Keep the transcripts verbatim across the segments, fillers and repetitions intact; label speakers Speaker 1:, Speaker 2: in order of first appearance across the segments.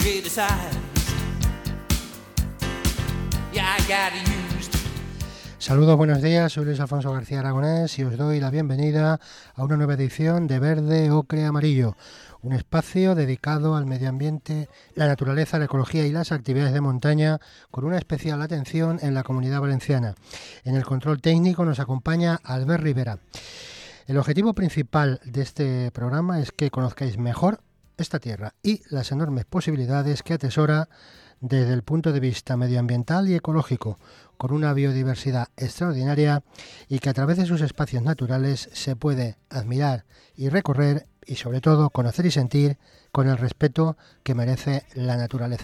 Speaker 1: Saludos, buenos días, soy Luis Alfonso García Aragonés y os doy la bienvenida a una nueva edición de Verde, Ocre, Amarillo, un espacio dedicado al medio ambiente, la naturaleza, la ecología y las actividades de montaña, con una especial atención en la Comunidad Valenciana. En el control técnico nos acompaña Albert Rivera. El objetivo principal de este programa es que conozcáis mejor esta tierra y las enormes posibilidades que atesora desde el punto de vista medioambiental y ecológico, con una biodiversidad extraordinaria y que a través de sus espacios naturales se puede admirar y recorrer y sobre todo conocer y sentir con el respeto que merece la naturaleza.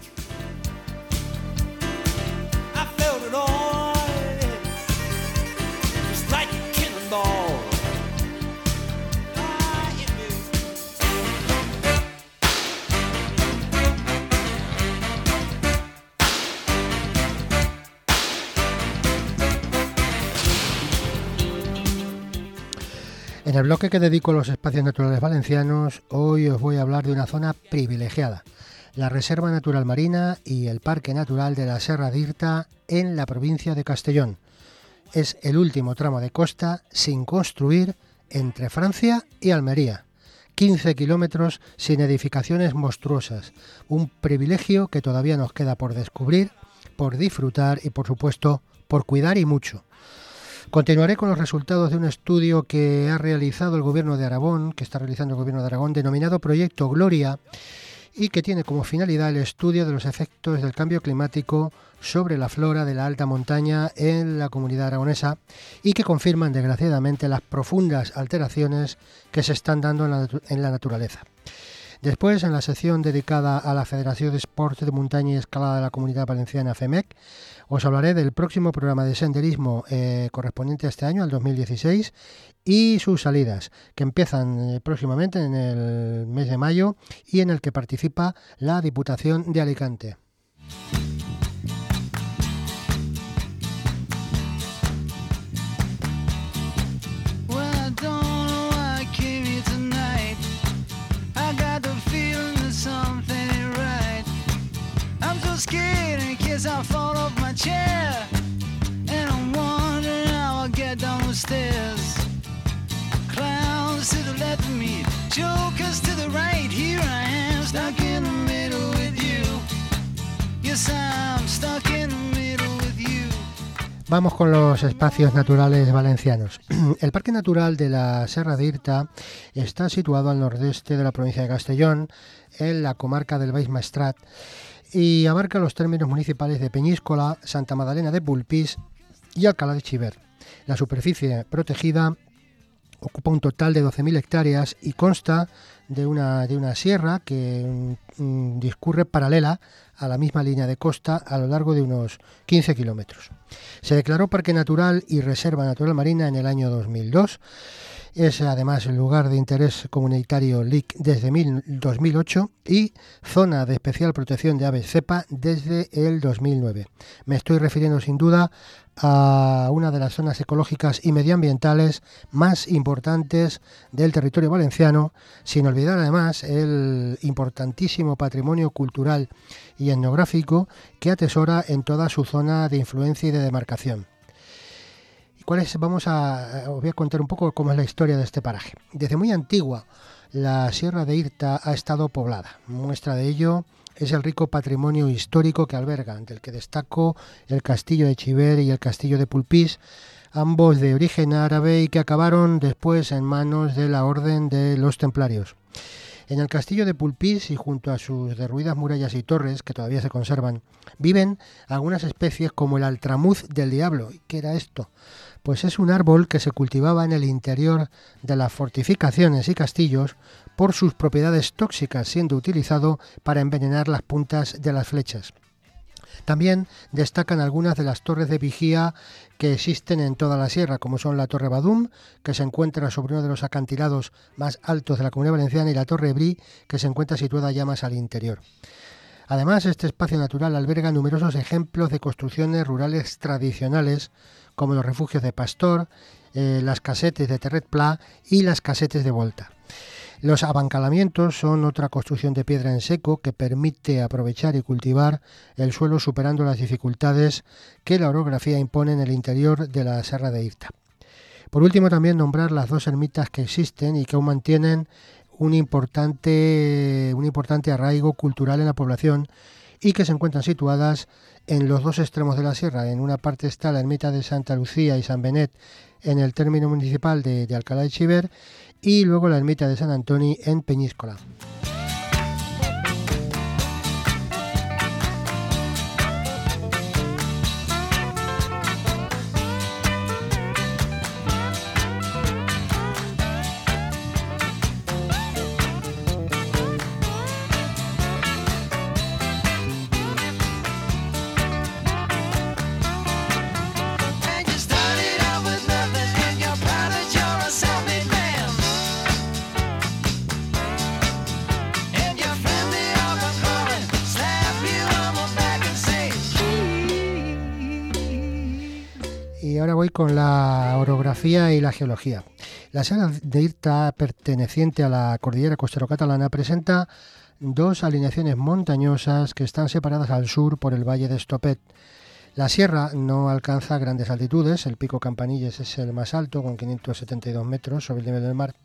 Speaker 1: En el bloque que dedico a los espacios naturales valencianos, hoy os voy a hablar de una zona privilegiada, la Reserva Natural Marina y el Parque Natural de la Serra d'Irta en la provincia de Castellón. Es el último tramo de costa sin construir entre Francia y Almería. quince kilómetros sin edificaciones monstruosas, un privilegio que todavía nos queda por descubrir, por disfrutar y por supuesto por cuidar y mucho. Continuaré con los resultados de un estudio que ha realizado el Gobierno de Aragón, que está realizando el Gobierno de Aragón, denominado Proyecto Gloria, y que tiene como finalidad el estudio de los efectos del cambio climático sobre la flora de la alta montaña en la comunidad aragonesa y que confirman, desgraciadamente, las profundas alteraciones que se están dando en la, en la naturaleza. Después, en la sección dedicada a la Federación de Esports de Montaña y Escalada de la Comunidad Valenciana, FEMEC, os hablaré del próximo programa de senderismo eh, correspondiente a este año, al dos mil dieciséis, y sus salidas, que empiezan eh, próximamente en el mes de mayo y en el que participa la Diputación de Alicante.
Speaker 2: I fall off my chair and I'm wondering how I'll get down the stairs. Clowns to the left of me, jokers to the right. Here I am, stuck in the middle with you. Yes, I'm stuck in the middle with you.
Speaker 1: Vamos con los espacios naturales valencianos. El Parque Natural de la Serra d'Irta está situado al nordeste de la provincia de Castellón, en la comarca del Baix Maestrat, y abarca los términos municipales de Peñíscola, Santa Madalena de Polpís y Alcalá de Xiver. La superficie protegida ocupa un total de doce mil hectáreas y consta de una, de una sierra que mm, discurre paralela a la misma línea de costa a lo largo de unos quince kilómetros. Se declaró Parque Natural y Reserva Natural Marina en el año dos mil dos. Es además el lugar de interés comunitario L I C desde dos mil ocho y zona de especial protección de aves cepa desde el dos mil nueve. Me estoy refiriendo sin duda a una de las zonas ecológicas y medioambientales más importantes del territorio valenciano, sin olvidar además el importantísimo patrimonio cultural y etnográfico que atesora en toda su zona de influencia y de demarcación. ¿Cuál es? Vamos a, os voy a contar un poco cómo es la historia de este paraje. Desde muy antigua, la Sierra d'Irta ha estado poblada. Muestra de ello es el rico patrimonio histórico que alberga, del que destaco el castillo de Xiver y el castillo de Polpís, ambos de origen árabe y que acabaron después en manos de la Orden de los Templarios. En el castillo de Polpís y junto a sus derruidas murallas y torres, que todavía se conservan, viven algunas especies como el altramuz del diablo. ¿Qué era esto? Pues es un árbol que se cultivaba en el interior de las fortificaciones y castillos por sus propiedades tóxicas, siendo utilizado para envenenar las puntas de las flechas. También destacan algunas de las torres de vigía que existen en toda la sierra, como son la Torre Badum, que se encuentra sobre uno de los acantilados más altos de la Comunidad Valenciana, y la Torre Brí, que se encuentra situada ya más al interior. Además, este espacio natural alberga numerosos ejemplos de construcciones rurales tradicionales, como los refugios de Pastor, eh, las casetes de Terret Pla y las casetes de Volta. Los abancalamientos son otra construcción de piedra en seco que permite aprovechar y cultivar el suelo superando las dificultades que la orografía impone en el interior de la Serra de Irta. Por último, también nombrar las dos ermitas que existen y que aún mantienen un importante, un importante arraigo cultural en la población y que se encuentran situadas en los dos extremos de la sierra. En una parte está la ermita de Santa Lucía y San Benet en el término municipal de, de Alcalá de Xiver y luego la ermita de San Antoni en Peñíscola. Y ahora voy con la orografía y la geología. La Serra de Irta, perteneciente a la cordillera costero-catalana, presenta dos alineaciones montañosas que están separadas al sur por el valle de Estopet. La sierra no alcanza grandes altitudes, el pico Campanilles es el más alto, con quinientos setenta y dos metros sobre el nivel del mar.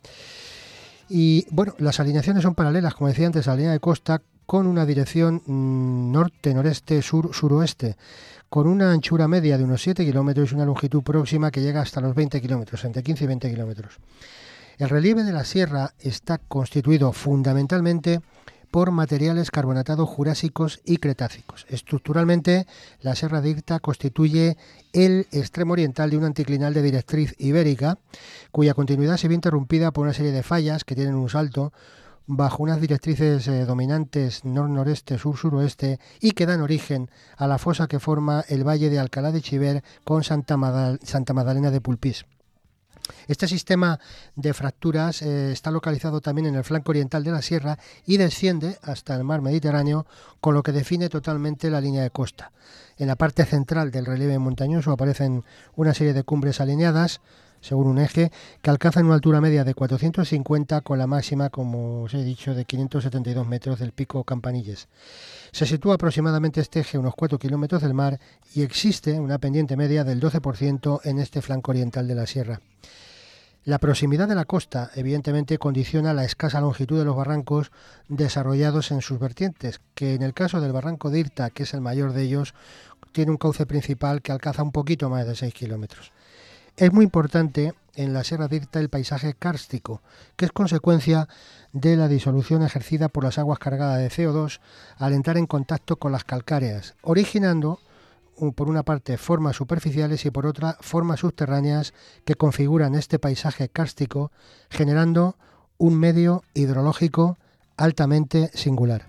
Speaker 1: Y bueno, las alineaciones son paralelas, como decía antes, a la línea de costa, con una dirección norte, noreste, sur, suroeste, con una anchura media de unos siete kilómetros y una longitud próxima que llega hasta los veinte kilómetros, entre quince y veinte kilómetros. El relieve de la sierra está constituido fundamentalmente por materiales carbonatados jurásicos y cretácicos. Estructuralmente, la Serra de Irta constituye el extremo oriental de un anticlinal de directriz ibérica, cuya continuidad se ve interrumpida por una serie de fallas que tienen un salto bajo unas directrices eh, dominantes nor-noreste, sur-suroeste y que dan origen a la fosa que forma el valle de Alcalá de Xiver con Santa, Madal- Santa Magdalena de Pulpís. Este sistema de fracturas eh, está localizado también en el flanco oriental de la sierra y desciende hasta el mar Mediterráneo, con lo que define totalmente la línea de costa. En la parte central del relieve montañoso aparecen una serie de cumbres alineadas, según un eje, que alcanzan una altura media de cuatrocientos cincuenta con la máxima, como os he dicho, de quinientos setenta y dos metros del pico Campanilles. Se sitúa aproximadamente este eje a unos cuatro kilómetros del mar y existe una pendiente media del doce por ciento en este flanco oriental de la sierra. La proximidad de la costa, evidentemente, condiciona la escasa longitud de los barrancos desarrollados en sus vertientes, que en el caso del barranco de Irta, que es el mayor de ellos, tiene un cauce principal que alcanza un poquito más de seis kilómetros. Es muy importante en la Serra de Irta el paisaje kárstico, que es consecuencia de la disolución ejercida por las aguas cargadas de C O dos al entrar en contacto con las calcáreas, originando, por una parte, formas superficiales y por otra, formas subterráneas que configuran este paisaje kárstico, generando un medio hidrológico altamente singular.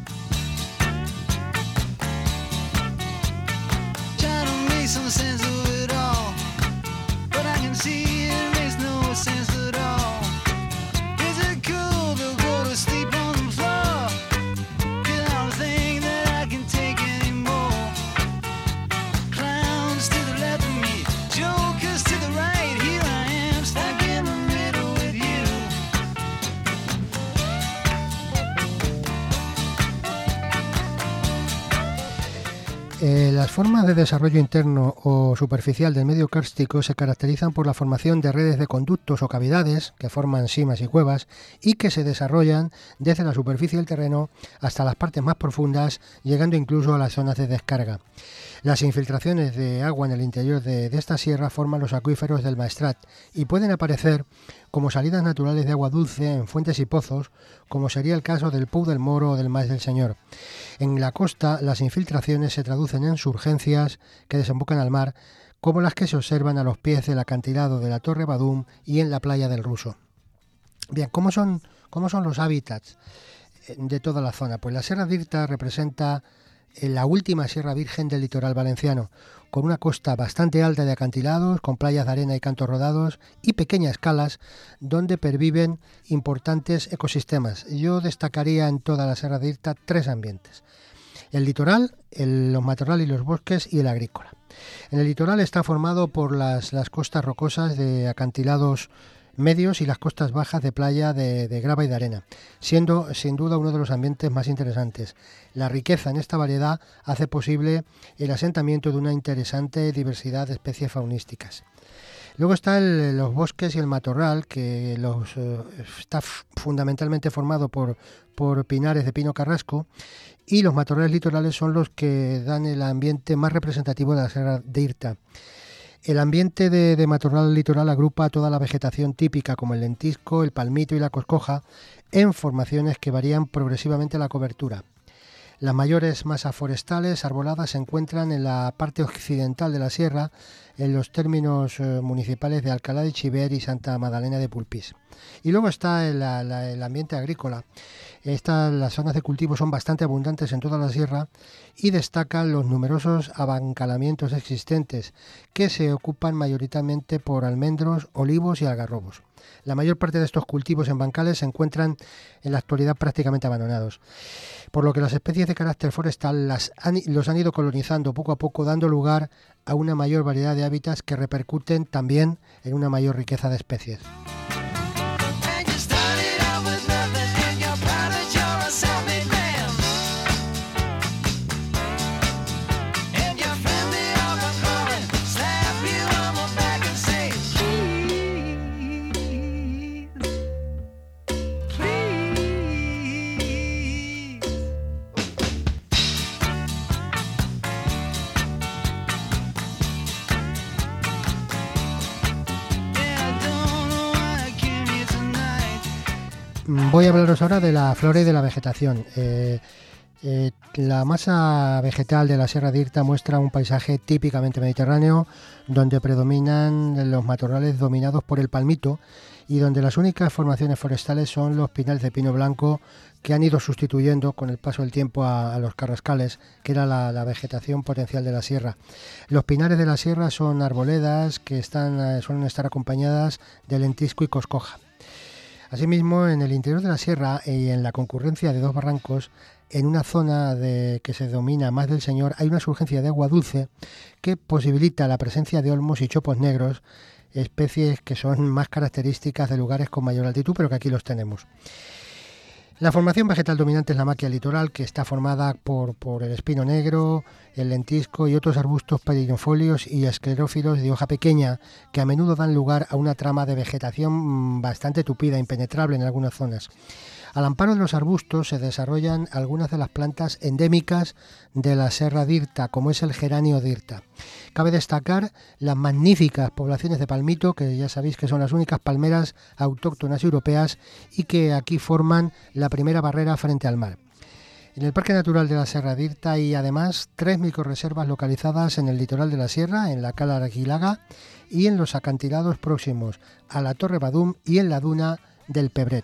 Speaker 1: Eh, las formas de desarrollo interno o superficial del medio kárstico se caracterizan por la formación de redes de conductos o cavidades que forman simas y cuevas y que se desarrollan desde la superficie del terreno hasta las partes más profundas, llegando incluso a las zonas de descarga. Las infiltraciones de agua en el interior de, de esta sierra forman los acuíferos del Maestrat y pueden aparecer como salidas naturales de agua dulce en fuentes y pozos, como sería el caso del Pou del Moro o del Mas del Señor. En la costa, las infiltraciones se traducen en surgencias que desembocan al mar, como las que se observan a los pies del acantilado de la Torre Badum y en la playa del Ruso. Bien, ¿cómo son, cómo son los hábitats de toda la zona? Pues la Serra de Irta representa la última sierra virgen del litoral valenciano, con una costa bastante alta de acantilados, con playas de arena y cantos rodados y pequeñas calas donde perviven importantes ecosistemas. Yo destacaría en toda la Serra de Irta tres ambientes: el litoral, el, los matorrales y los bosques y el agrícola. En el litoral está formado por las, las costas rocosas de acantilados medios y las costas bajas de playa de, de grava y de arena, siendo sin duda uno de los ambientes más interesantes. La riqueza en esta variedad hace posible el asentamiento de una interesante diversidad de especies faunísticas. Luego están los bosques y el matorral, que los, eh, está fundamentalmente formado por, por pinares de pino carrasco, y los matorrales litorales son los que dan el ambiente más representativo de la Sierra de Irta. El ambiente de, de matorral litoral agrupa toda la vegetación típica, como el lentisco, el palmito y la coscoja, en formaciones que varían progresivamente la cobertura. Las mayores masas forestales arboladas se encuentran en la parte occidental de la sierra, en los términos eh, municipales de Alcalá de Chiver y Santa Magdalena de Pulpís. Y luego está el, la, el ambiente agrícola. Estas, las zonas de cultivo son bastante abundantes en toda la sierra y destacan los numerosos abancalamientos existentes, que se ocupan mayoritariamente por almendros, olivos y algarrobos. La mayor parte de estos cultivos en bancales se encuentran en la actualidad prácticamente abandonados, por lo que las especies de carácter forestal las han, los han ido colonizando poco a poco, dando lugar a una mayor variedad de hábitats que repercuten también en una mayor riqueza de especies. Voy a hablaros ahora de la flora y de la vegetación. Eh, eh, la masa vegetal de la Sierra de Irta muestra un paisaje típicamente mediterráneo, donde predominan los matorrales dominados por el palmito y donde las únicas formaciones forestales son los pinares de pino blanco, que han ido sustituyendo con el paso del tiempo a, a los carrascales, que era la, la vegetación potencial de la sierra. Los pinares de la sierra son arboledas que están, suelen estar acompañadas de lentisco y coscoja. Asimismo, en el interior de la sierra y en la concurrencia de dos barrancos, en una zona de, que se domina más del Señor, hay una surgencia de agua dulce que posibilita la presencia de olmos y chopos negros, especies que son más características de lugares con mayor altitud, pero que aquí los tenemos. La formación vegetal dominante es la maquia litoral, que está formada por, por el espino negro, el lentisco y otros arbustos perennifolios y esclerófilos de hoja pequeña, que a menudo dan lugar a una trama de vegetación bastante tupida, impenetrable en algunas zonas. Al amparo de los arbustos se desarrollan algunas de las plantas endémicas de la Serra de Irta, como es el geranio de Irta. Cabe destacar las magníficas poblaciones de palmito, que ya sabéis que son las únicas palmeras autóctonas europeas y que aquí forman la primera barrera frente al mar. En el Parque Natural de la Serra de Irta hay además tres microrreservas localizadas en el litoral de la sierra, en la Cala Arquilaga y en los acantilados próximos a la Torre Badum y en la duna del Pebret.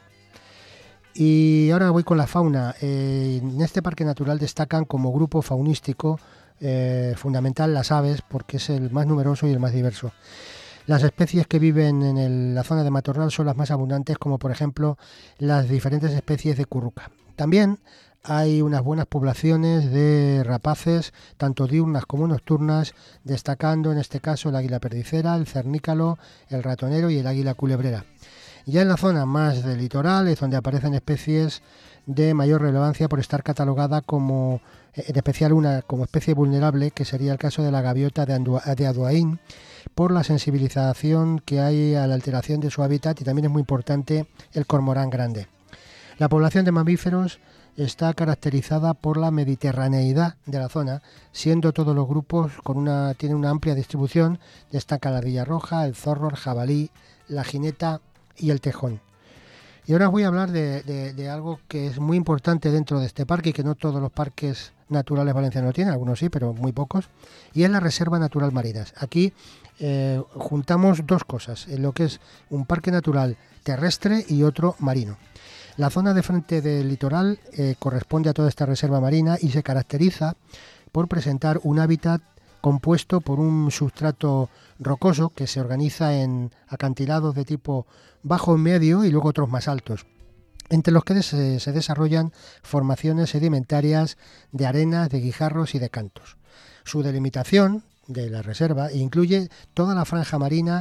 Speaker 1: Y ahora voy con la fauna. Eh, en este parque natural destacan como grupo faunístico eh, fundamental las aves, porque es el más numeroso y el más diverso. Las especies que viven en el, la zona de matorral son las más abundantes, como por ejemplo las diferentes especies de curruca. También hay unas buenas poblaciones de rapaces, tanto diurnas como nocturnas, destacando en este caso el águila perdicera, el cernícalo, el ratonero y el águila culebrera. Ya en la zona más del litoral es donde aparecen especies de mayor relevancia por estar catalogada como, en especial una como especie vulnerable, que sería el caso de la gaviota de, Andua, de Aduaín, por la sensibilización que hay a la alteración de su hábitat, y también es muy importante el cormorán grande. La población de mamíferos está caracterizada por la mediterraneidad de la zona, siendo todos los grupos con una tienen una amplia distribución. Destaca la ardilla roja, el zorro, el jabalí, la jineta y el tejón. Y ahora os voy a hablar de, de, de algo que es muy importante dentro de este parque y que no todos los parques naturales valencianos tienen, algunos sí, pero muy pocos, y es la Reserva Natural Marinas. Aquí eh, juntamos dos cosas, en lo que es un parque natural terrestre y otro marino. La zona de frente del litoral eh, corresponde a toda esta reserva marina y se caracteriza por presentar un hábitat compuesto por un sustrato rocoso que se organiza en acantilados de tipo bajo medio y luego otros más altos, entre los que se, se desarrollan formaciones sedimentarias de arenas, de guijarros y de cantos. Su delimitación de la reserva incluye toda la franja marina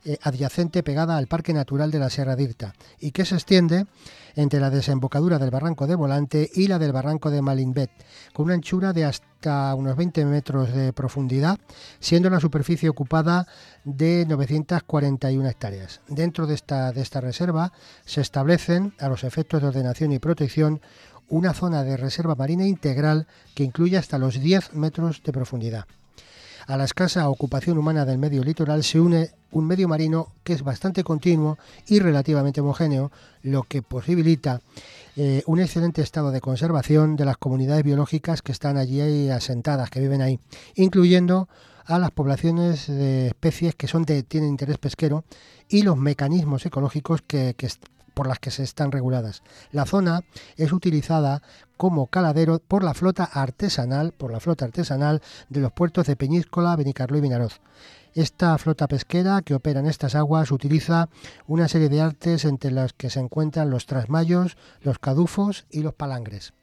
Speaker 1: eh, adyacente pegada al Parque Natural de la Sierra de Irta y que se extiende entre la desembocadura del barranco de Volante y la del barranco de Malinbet, con una anchura de hasta unos veinte metros de profundidad, siendo la superficie ocupada de novecientas cuarenta y una hectáreas. Dentro de esta, de esta reserva se establecen, a los efectos de ordenación y protección, una zona de reserva marina integral que incluye hasta los diez metros de profundidad. A la escasa ocupación humana del medio litoral se une un medio marino que es bastante continuo y relativamente homogéneo, lo que posibilita eh, un excelente estado de conservación de las comunidades biológicas que están allí asentadas, que viven ahí, incluyendo a las poblaciones de especies que son de, tienen interés pesquero y los mecanismos ecológicos que, que por las que se están reguladas. La zona es utilizada como caladero por la flota artesanal, por la flota artesanal de los puertos de Peñíscola, Benicarló y Vinaroz. Esta flota pesquera que opera en estas aguas utiliza una serie de artes entre las que se encuentran los trasmayos, los cadufos y los palangres.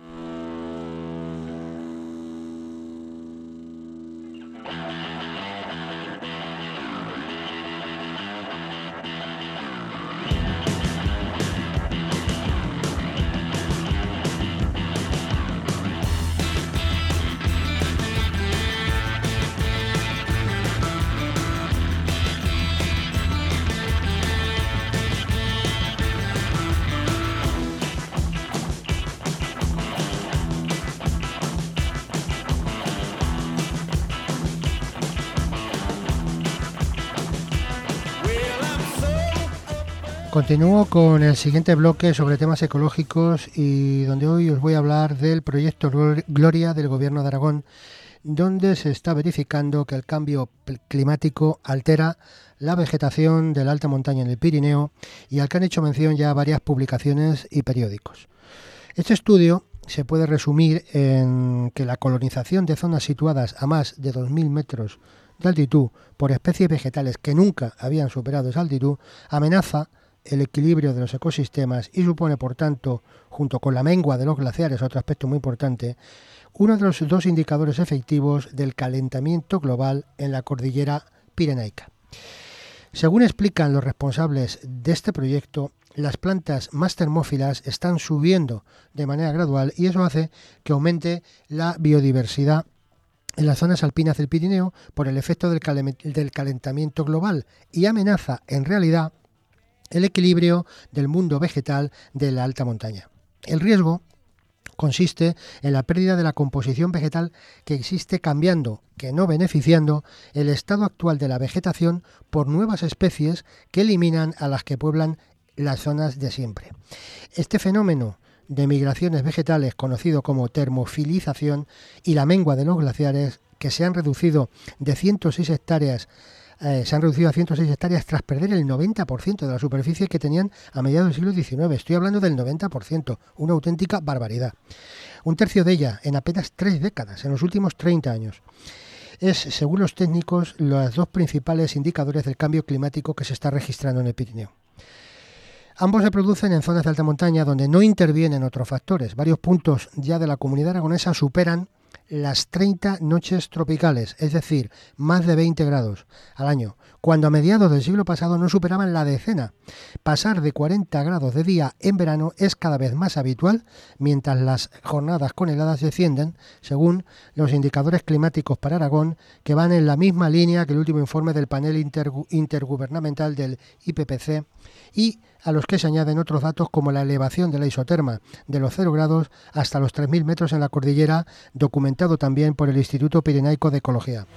Speaker 1: Continúo con el siguiente bloque sobre temas ecológicos y donde hoy os voy a hablar del proyecto Gloria del Gobierno de Aragón, donde se está verificando que el cambio climático altera la vegetación de la alta montaña en el Pirineo y al que han hecho mención ya varias publicaciones y periódicos. Este estudio se puede resumir en que la colonización de zonas situadas a más de dos mil metros de altitud por especies vegetales que nunca habían superado esa altitud amenaza el equilibrio de los ecosistemas y supone, por tanto, junto con la mengua de los glaciares, otro aspecto muy importante, uno de los dos indicadores efectivos del calentamiento global en la cordillera pirenaica. Según explican los responsables de este proyecto, las plantas más termófilas están subiendo de manera gradual y eso hace que aumente la biodiversidad en las zonas alpinas del Pirineo por el efecto del, cal- del calentamiento global y amenaza, en realidad, el equilibrio del mundo vegetal de la alta montaña. El riesgo consiste en la pérdida de la composición vegetal que existe, cambiando, que no beneficiando, el estado actual de la vegetación por nuevas especies que eliminan a las que pueblan las zonas de siempre. Este fenómeno de migraciones vegetales, conocido como termofilización, y la mengua de los glaciares, que se han reducido de ciento seis hectáreas Eh, se han reducido a ciento seis hectáreas tras perder el noventa por ciento de la superficie que tenían a mediados del siglo diecinueve. Estoy hablando del noventa por ciento, una auténtica barbaridad. Un tercio de ella en apenas tres décadas, en los últimos treinta años. Es, según los técnicos, los dos principales indicadores del cambio climático que se está registrando en el Pirineo. Ambos se producen en zonas de alta montaña donde no intervienen otros factores. Varios puntos ya de la comunidad aragonesa superan las treinta noches tropicales, es decir, más de veinte grados al año, cuando a mediados del siglo pasado no superaban la decena. Pasar de cuarenta grados de día en verano es cada vez más habitual, mientras las jornadas con heladas descienden, según los indicadores climáticos para Aragón, que van en la misma línea que el último informe del panel intergu- intergubernamental del I P C C, y a los que se añaden otros datos como la elevación de la isoterma de los cero grados hasta los tres mil metros en la cordillera, documentado también por el Instituto Pirenaico de Ecología.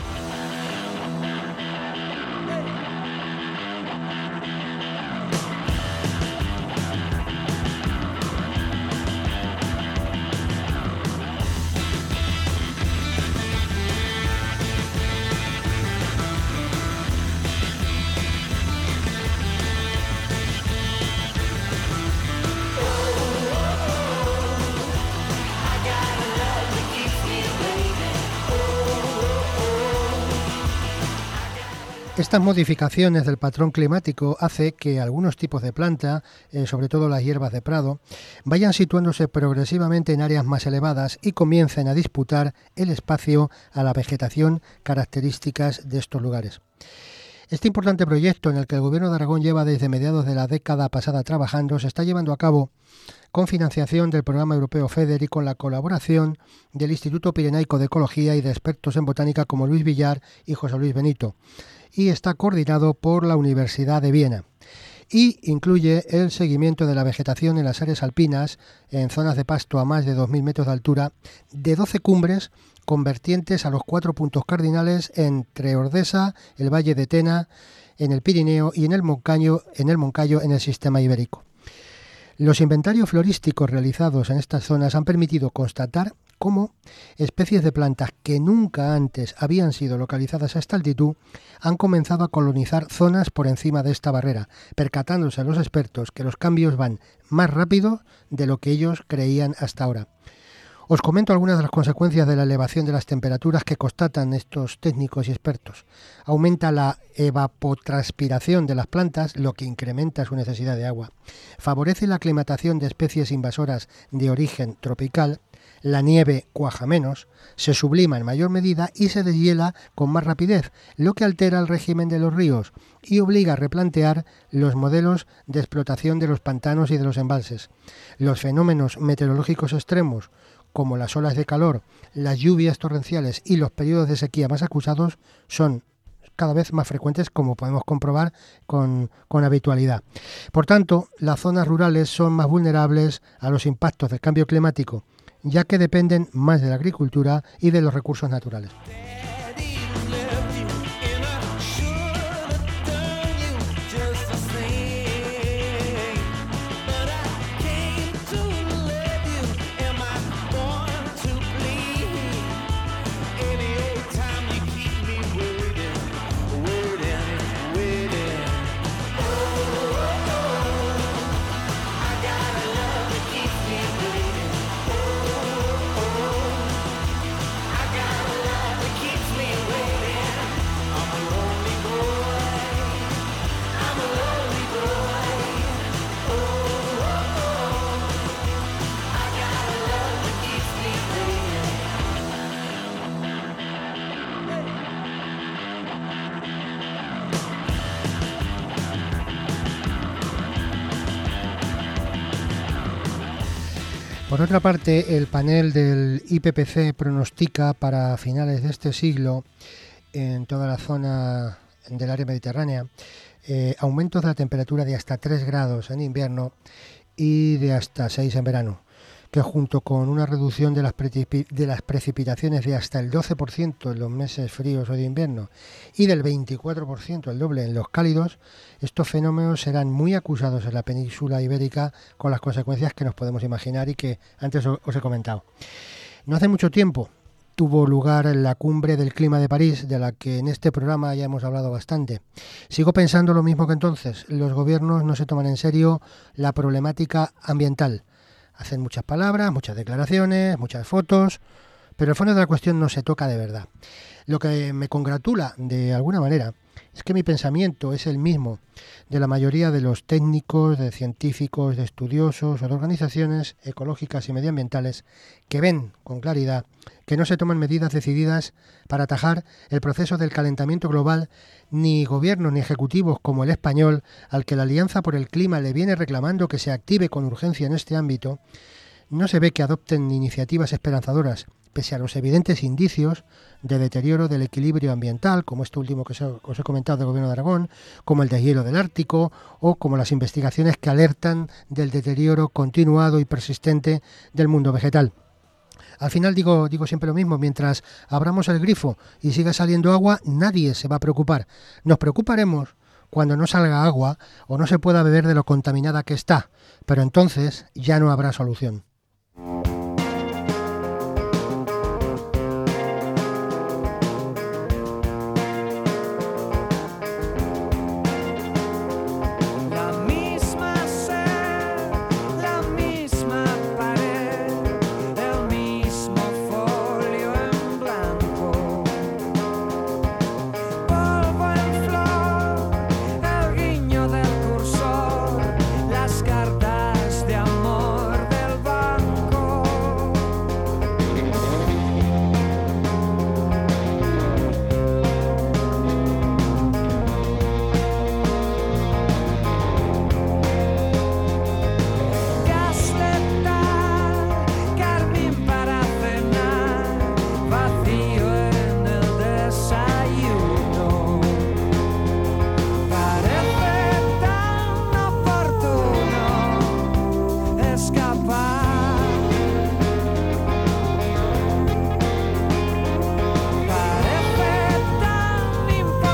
Speaker 1: Estas modificaciones del patrón climático hace que algunos tipos de planta, eh, sobre todo las hierbas de prado, vayan situándose progresivamente en áreas más elevadas y comiencen a disputar el espacio a la vegetación características de estos lugares. Este importante proyecto en el que el Gobierno de Aragón lleva desde mediados de la década pasada trabajando se está llevando a cabo con financiación del programa europeo FEDER y con la colaboración del Instituto Pirenaico de Ecología y de expertos en botánica como Luis Villar y José Luis Benito, y está coordinado por la Universidad de Viena. Y incluye el seguimiento de la vegetación en las áreas alpinas, en zonas de pasto a más de dos mil metros de altura, de doce cumbres con vertientes a los cuatro puntos cardinales entre Ordesa, el Valle de Tena, en el Pirineo y en el Moncayo, en el Moncayo en el sistema ibérico. Los inventarios florísticos realizados en estas zonas han permitido constatar cómo especies de plantas que nunca antes habían sido localizadas a esta altitud han comenzado a colonizar zonas por encima de esta barrera, percatándose los expertos que los cambios van más rápido de lo que ellos creían hasta ahora. Os comento algunas de las consecuencias de la elevación de las temperaturas que constatan estos técnicos y expertos. Aumenta la evapotranspiración de las plantas, lo que incrementa su necesidad de agua. Favorece la aclimatación de especies invasoras de origen tropical. La nieve cuaja menos, se sublima en mayor medida y se deshiela con más rapidez, lo que altera el régimen de los ríos y obliga a replantear los modelos de explotación de los pantanos y de los embalses. Los fenómenos meteorológicos extremos, como las olas de calor, las lluvias torrenciales y los periodos de sequía más acusados, son cada vez más frecuentes, como podemos comprobar con, con habitualidad. Por tanto, las zonas rurales son más vulnerables a los impactos del cambio climático, ya que dependen más de la agricultura y de los recursos naturales. Por otra parte, el panel del I P C C pronostica para finales de este siglo, en toda la zona del área mediterránea, eh, aumentos de la temperatura de hasta tres grados en invierno y de hasta seis en verano, que junto con una reducción de las, de las precipitaciones de hasta el doce por ciento en los meses fríos o de invierno y del veinticuatro por ciento, el doble, en los cálidos, estos fenómenos serán muy acusados en la península ibérica, con las consecuencias que nos podemos imaginar y que antes os he comentado. No hace mucho tiempo tuvo lugar la cumbre del clima de París, de la que en este programa ya hemos hablado bastante. Sigo pensando lo mismo que entonces. Los gobiernos no se toman en serio la problemática ambiental. Hacen muchas palabras, muchas declaraciones, muchas fotos, pero el fondo de la cuestión no se toca de verdad. Lo que me congratula, de alguna manera, es que mi pensamiento es el mismo de la mayoría de los técnicos, de científicos, de estudiosos o de organizaciones ecológicas y medioambientales que ven con claridad que no se toman medidas decididas para atajar el proceso del calentamiento global, ni gobiernos ni ejecutivos como el español, al que la Alianza por el Clima le viene reclamando que se active con urgencia en este ámbito. No se ve que adopten iniciativas esperanzadoras, pese a los evidentes indicios de deterioro del equilibrio ambiental, como este último que os he comentado del Gobierno de Aragón, como el deshielo del Ártico o como las investigaciones que alertan del deterioro continuado y persistente del mundo vegetal. Al final digo, digo siempre lo mismo, mientras abramos el grifo y siga saliendo agua, nadie se va a preocupar. Nos preocuparemos cuando no salga agua o no se pueda beber de lo contaminada que está, pero entonces ya no habrá solución.
Speaker 3: Las cartas de amor del bar.
Speaker 2: escapar. Parece tan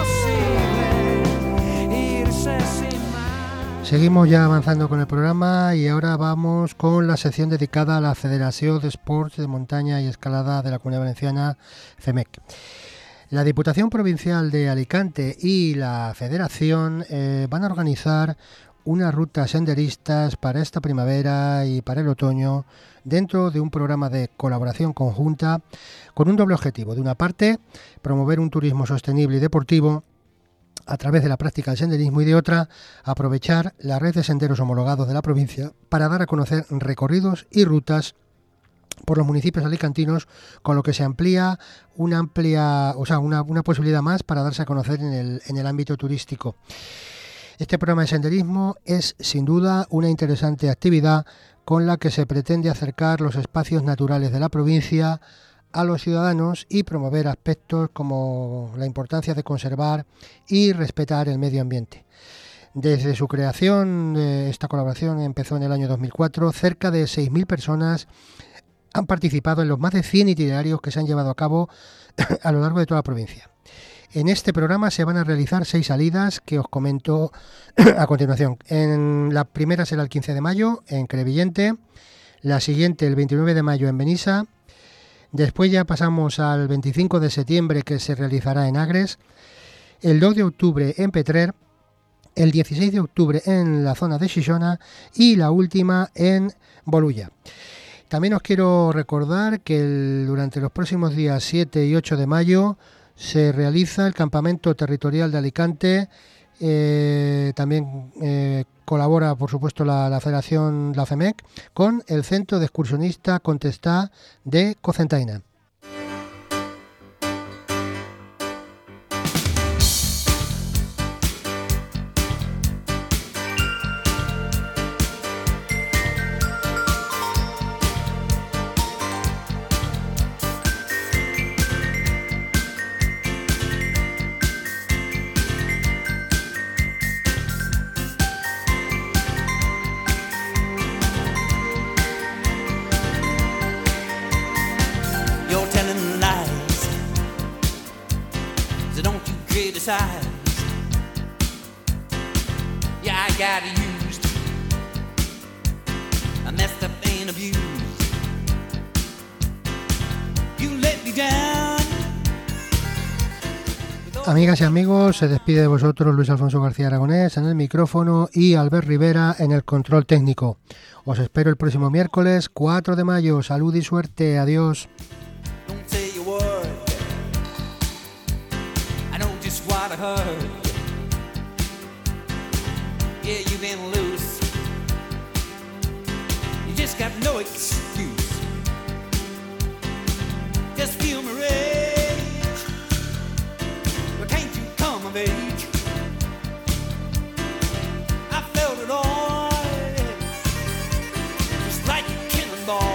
Speaker 2: imposible irse sin más.
Speaker 1: Seguimos ya avanzando con el programa y ahora vamos con la sección dedicada a la Federación de Sports de Montaña y Escalada de la Comunidad Valenciana, FEMEC. La Diputación Provincial de Alicante y la Federación eh, van a organizar unas rutas senderistas para esta primavera y para el otoño dentro de un programa de colaboración conjunta con un doble objetivo. De una parte, promover un turismo sostenible y deportivo a través de la práctica del senderismo y de otra, aprovechar la red de senderos homologados de la provincia para dar a conocer recorridos y rutas por los municipios alicantinos, con lo que se amplía una amplia, o sea, una, una posibilidad más para darse a conocer en el, en el ámbito turístico. Este programa de senderismo es sin duda una interesante actividad con la que se pretende acercar los espacios naturales de la provincia a los ciudadanos y promover aspectos como la importancia de conservar y respetar el medio ambiente. Desde su creación, esta colaboración empezó en el año dos mil cuatro, cerca de seis mil personas han participado en los más de cien itinerarios que se han llevado a cabo a lo largo de toda la provincia. En este programa se van a realizar seis salidas que os comento a continuación. En la primera será el quince de mayo en Crevillente, la siguiente el veintinueve de mayo en Benissa, después ya pasamos al veinticinco de septiembre que se realizará en Agres, el dos de octubre en Petrer, el dieciséis de octubre en la zona de Xixona y la última en Bolulla. También os quiero recordar que el, durante los próximos días siete y ocho de mayo se realiza el Campamento Territorial de Alicante. Eh, también eh, colabora, por supuesto, la, la Federación, la FEMEC, con el Centro de Excursionista Contestá de Cocentaina.
Speaker 3: Yeah, I got used. I messed up and abused. You let me down.
Speaker 1: Amigas y amigos, se despide de vosotros Luis Alfonso García Aragonés en el micrófono y Albert Rivera en el control técnico. Os espero el próximo miércoles cuatro de mayo. Salud y suerte. Adiós.
Speaker 3: Don't say a word. I know just what I heard. Yeah, you've been loose. You just got no excuse. Just feel my rage. But can't you come of age? I felt it all. Just like a cannonball.